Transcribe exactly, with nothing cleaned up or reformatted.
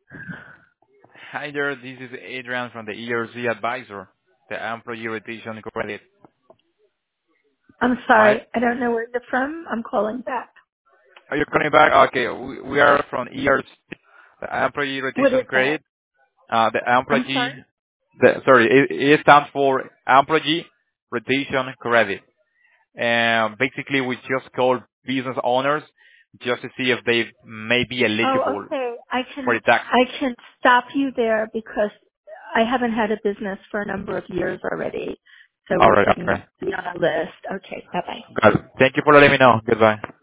Hi there, this is Adrian from the E R Z Advisor, the Employee Retention Credit. I'm Hi. sorry. I don't know where you're from. I'm calling back. Are you calling back? Okay, we, we are from E R Z, the Employee What Retention is that? Credit. Uh, the I'm employee, sorry? the, sorry, it, it stands for Employee Retention Credit. And basically, we just call business owners just to see if they may be Oh, eligible okay. I for can, the tax. I can stop you there because I haven't had a business for a number of years already. So All we right, can okay. be on a list. Okay. Bye bye. Got it. Thank you for letting me know. Goodbye.